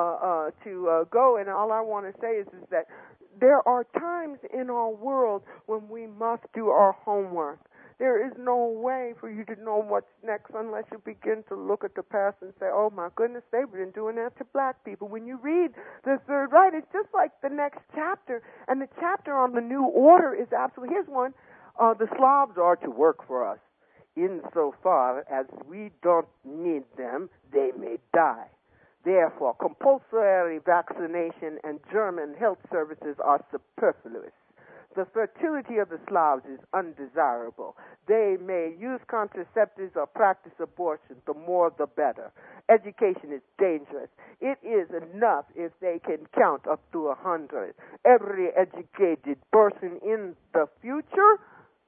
to go, and all I want to say is that there are times in our world when we must do our homework. There is no way for you to know what's next unless you begin to look at the past and say, oh, my goodness, they've been doing that to black people. When you read the Third Reich, it's just like the next chapter, and the chapter on the New Order is absolutely, here's one, the Slavs are to work for us. Insofar as we don't need them, they may die. Therefore, compulsory vaccination and German health services are superfluous. The fertility of the Slavs is undesirable. They may use contraceptives or practice abortion. The more, the better. Education is dangerous. It is enough if they can count up to 100. Every educated person in the future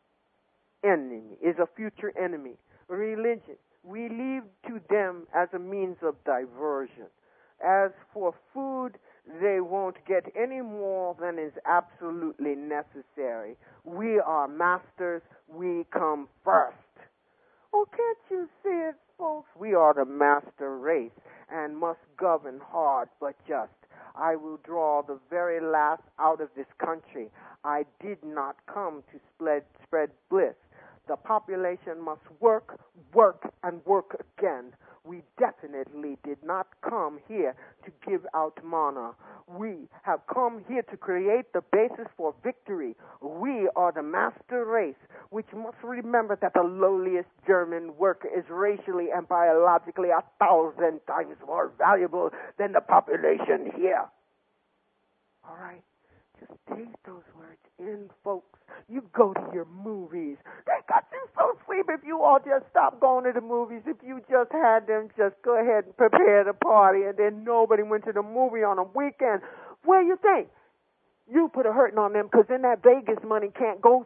enemy is a future enemy. Religion, we leave to them as a means of diversion. As for food, they won't get any more than is absolutely necessary. We are masters. We come first. Oh, can't you see it, folks? We are the master race and must govern hard but just. I will draw the very last out of this country. I did not come to spread bliss. The population must work, and work again. We definitely did not come here to give out mana. We have come here to create the basis for victory. We are the master race, which must remember that the lowliest German worker is racially and biologically 1,000 times more valuable than the population here. All right? Just take those words in, folks. You go to your movies. They got you so sleep if you all just stop going to the movies. If you just had them just go ahead and prepare the party and then nobody went to the movie on a weekend, what do you think? You put a hurting on them, because then that Vegas money can't go through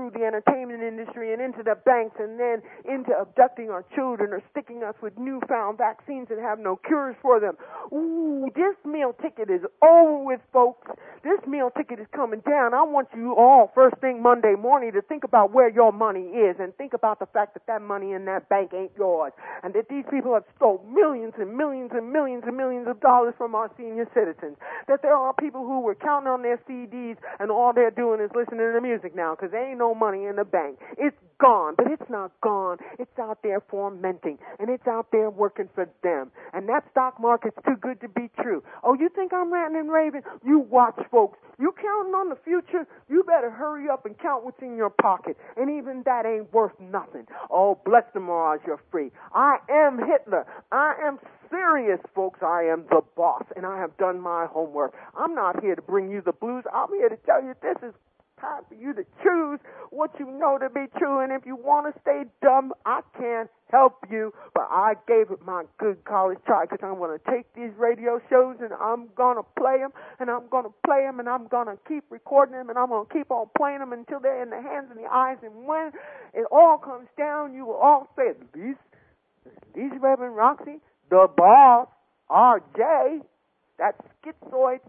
through the entertainment industry and into the banks and then into abducting our children or sticking us with newfound vaccines that have no cures for them. Ooh, this meal ticket is over with, folks. This meal ticket is coming down. I want you all, first thing Monday morning, to think about where your money is and think about the fact that that money in that bank ain't yours and that these people have stole millions and millions and millions and millions of dollars from our senior citizens. That there are people who were counting on their CDs and all they're doing is listening to music now because there ain't no money in the bank. It's gone, but it's not gone. It's out there fermenting, and it's out there working for them. And that stock market's too good to be true. Oh, you think I'm ranting and raving? You watch, folks. You counting on the future? You better hurry up and count what's in your pocket. And even that ain't worth nothing. Oh, bless the Mirage, you're free. I am Hitler. I am serious, folks. I am the boss, and I have done my homework. I'm not here to bring you the blues. I'm here to tell you this is time for you to choose what you know to be true, and if you want to stay dumb, I can't help you, but I gave it my good college try because I'm going to take these radio shows and I'm going to play them, and I'm going to play them, and I'm going to keep recording them, and I'm going to keep on playing them until they're in the hands and the eyes, and when it all comes down, you will all say, these Reverend Roxy, the boss, RJ, that schizoid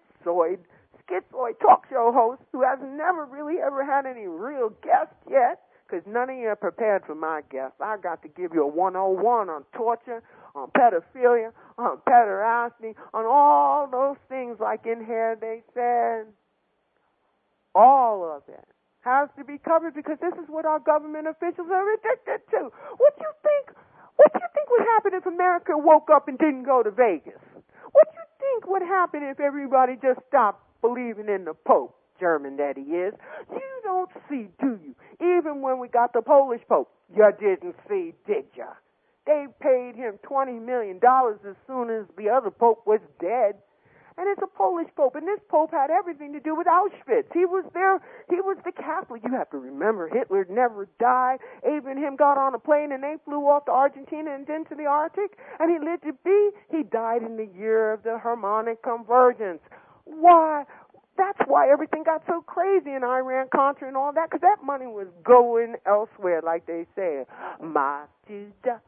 talk show host who has never really ever had any real guests yet, because none of you are prepared for my guests. I got to give you a 101 on torture, on pedophilia, on pederasty, on all those things like in here they said. All of it has to be covered because this is what our government officials are addicted to. What do you think would happen if America woke up and didn't go to Vegas? What do you think would happen if everybody just stopped believing in the Pope, German that he is? You don't see, do you? Even when we got the Polish Pope, you didn't see, did ya? They paid him $20 million as soon as the other Pope was dead. And it's a Polish Pope, and this Pope had everything to do with Auschwitz. He was there. He was the Catholic. You have to remember, Hitler never died. Abe and him got on a plane, and they flew off to Argentina and then to the Arctic, and he lived to be. He died in the year of the Harmonic Convergence. Why? That's why everything got so crazy in Iran-Contra and all that, because that money was going elsewhere, like they say. Matilda,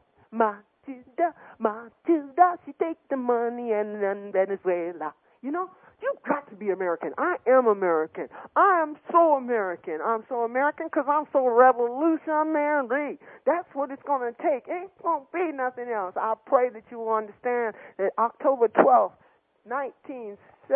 she take the money and then Venezuela. You know, you've got to be American. I am American. I am so American. I'm so American because I'm so revolutionary. That's what it's going to take. It ain't going to be nothing else. I pray that you will understand that October 12th, 19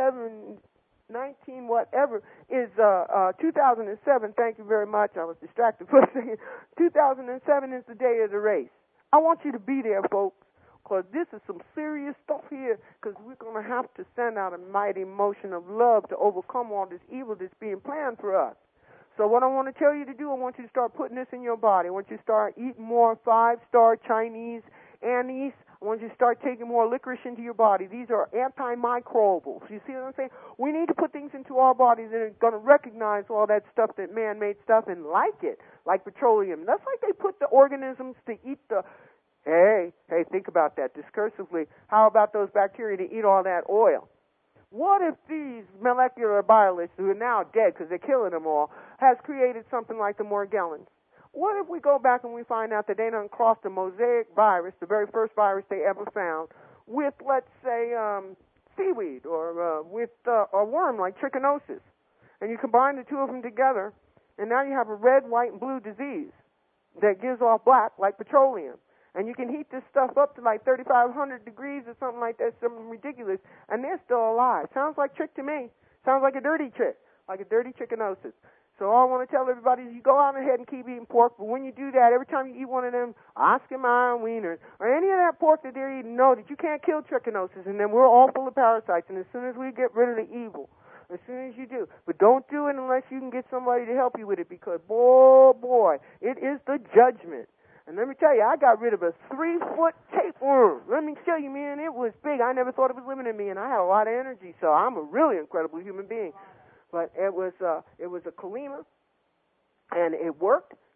whatever is 2007. Thank you very much. I was distracted for a second. 2007 is the day of the race. I want you to be there, folks, because this is some serious stuff here, because we're going to have to send out a mighty motion of love to overcome all this evil that's being planned for us. So what I want to tell you to do, I want you to start putting this in your body. I want you to start eating more 5-star Chinese anise. I want you to start taking more licorice into your body. These are antimicrobials. You see what I'm saying? We need to put things into our bodies that are going to recognize all that stuff, that man-made stuff, and like it, like petroleum. That's like they put the organisms to eat the... Hey, think about that discursively. How about those bacteria to eat all that oil? What if these molecular biologists, who are now dead because they're killing them all, has created something like the Morgellons? What if we go back and we find out that they done crossed the mosaic virus, the very first virus they ever found, with, let's say, seaweed or with a worm like trichinosis, and you combine the two of them together, and now you have a red, white, and blue disease that gives off black like petroleum. And you can heat this stuff up to like 3,500 degrees or something like that, something ridiculous, and they're still alive. Sounds like trick to me. Sounds like a dirty trick, like a dirty trichinosis. So all I want to tell everybody is you go on ahead and keep eating pork, but when you do that, every time you eat one of them Oscar Mayer wieners or any of that pork that they're eating, know that you can't kill trichinosis, and then we're all full of parasites, and as soon as we get rid of the evil, as soon as you do. But don't do it unless you can get somebody to help you with it, because, boy, it is the judgment. And let me tell you, I got rid of a 3-foot tapeworm. Let me tell you, man, it was big. I never thought it was living in me, and I had a lot of energy, so I'm a really incredible human being. But it was a Colima, and it worked,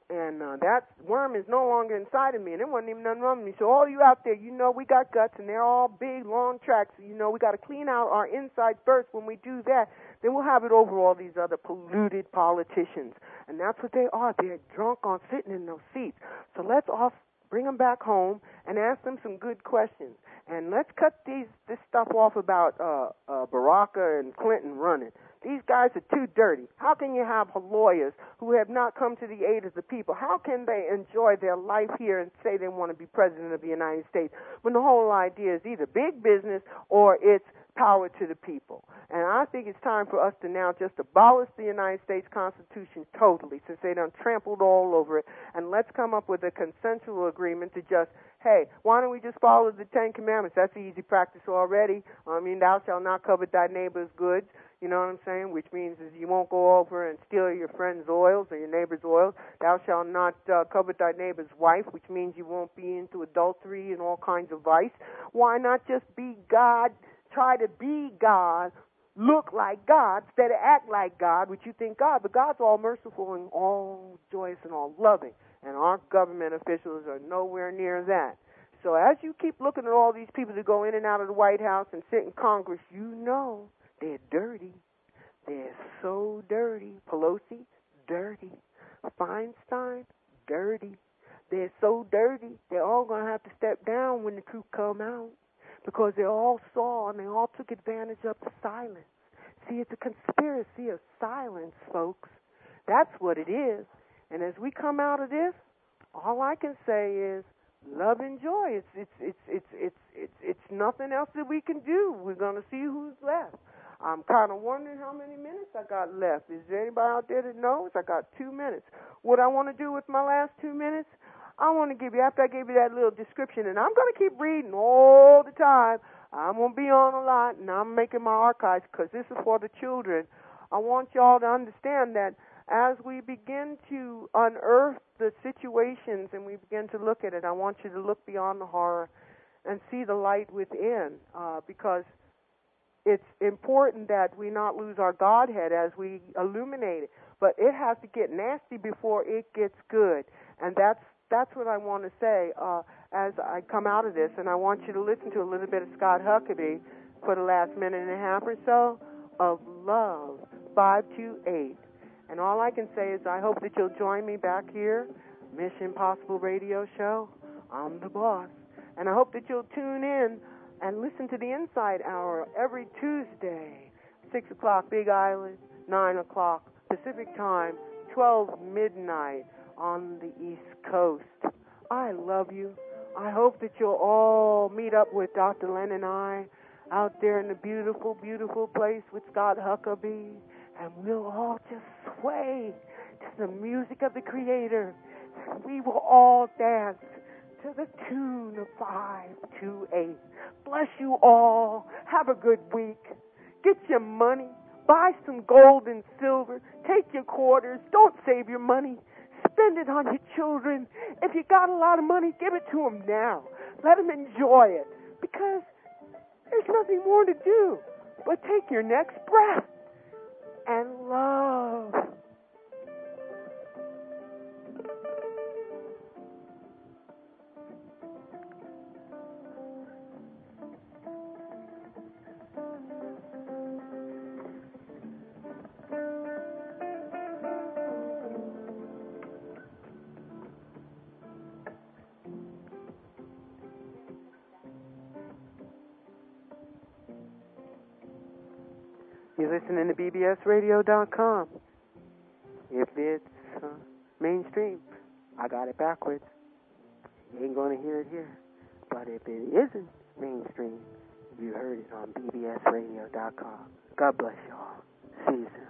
And that worm is no longer inside of me, and there wasn't even nothing wrong with me. So all you out there, you know we got guts, and they're all big, long tracks. You know we got to clean out our inside first. When we do that, then we'll have it over all these other polluted politicians. And that's what they are. They're drunk on sitting in those seats. So let's all bring them back home and ask them some good questions. And let's cut this stuff off about Barack and Clinton running. These guys are too dirty. How can you have lawyers who have not come to the aid of the people? How can they enjoy their life here and say they want to be president of the United States when the whole idea is either big business or it's power to the people? And I think it's time for us to now just abolish the United States Constitution totally, since they done trampled all over it, and let's come up with a consensual agreement to just, hey, why don't we just follow the Ten Commandments? That's an easy practice already. I mean, thou shalt not covet thy neighbor's goods. You know what I'm saying? Which means is you won't go over and steal your friend's oils or your neighbor's oils. Thou shalt not covet thy neighbor's wife, which means you won't be into adultery and all kinds of vice. Why not just be God? Try to be God, look like God, instead of act like God, which you think God. But God's all merciful and all joyous and all loving. And our government officials are nowhere near that. So as you keep looking at all these people that go in and out of the White House and sit in Congress, you know they're dirty. They're so dirty. Pelosi, dirty. Feinstein, dirty. They're so dirty, they're all going to have to step down when the truth come out, because they all saw and they all took advantage of the silence. See, it's a conspiracy of silence, folks. That's what it is. And as we come out of this, all I can say is love and joy. It's nothing else that we can do. We're going to see who's left. I'm kind of wondering how many minutes I got left. Is there anybody out there that knows? I got 2 minutes. What I want to do with my last 2 minutes, I want to give you, after I gave you that little description, and I'm going to keep reading all the time. I'm going to be on a lot, and I'm making my archives because this is for the children. I want y'all to understand that as we begin to unearth the situations and we begin to look at it, I want you to look beyond the horror and see the light within, because it's important that we not lose our Godhead as we illuminate it. But it has to get nasty before it gets good. And that's what I want to say as I come out of this. And I want you to listen to a little bit of Scott Huckabee for the last minute and a half or so of Love 528. And all I can say is I hope that you'll join me back here, Mission Possible Radio Show. I'm the boss. And I hope that you'll tune in and listen to the Inside Hour every Tuesday, 6 o'clock Big Island, 9 o'clock Pacific Time, 12 midnight on the East Coast. I love you. I hope that you'll all meet up with Dr. Len and I out there in the beautiful, beautiful place with Scott Huckabee, and we'll all just sway to the music of the Creator. We will all dance to the tune of 528. Bless you all. Have a good week. Get your money. Buy some gold and silver. Take your quarters. Don't save your money. Spend it on your children. If you got a lot of money, give it to them now. Let them enjoy it, because there's nothing more to do but take your next breath and love. You're listening to bbsradio.com. If it's mainstream, I got it backwards. You ain't going to hear it here. But if it isn't mainstream, you heard it on bbsradio.com. God bless y'all. See you soon.